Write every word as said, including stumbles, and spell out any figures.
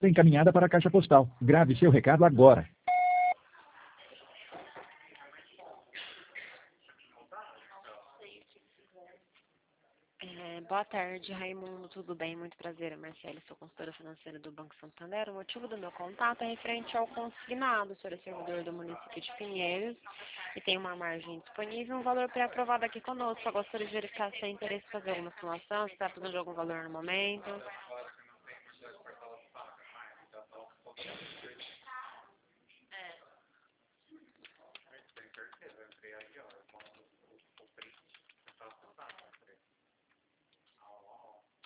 Foi encaminhada para a caixa postal. Grave seu recado agora. É, boa tarde, Raimundo. Tudo bem? Muito prazer. Marcelo, sou consultora financeira do Banco Santander. O motivo do meu contato é referente ao consignado. O senhor é servidor do município de Pinheiros e tem uma margem disponível, um valor pré-aprovado aqui conosco. Eu gostaria de verificar se tem interesse em fazer alguma simulação, se está precisando de algum valor no momento.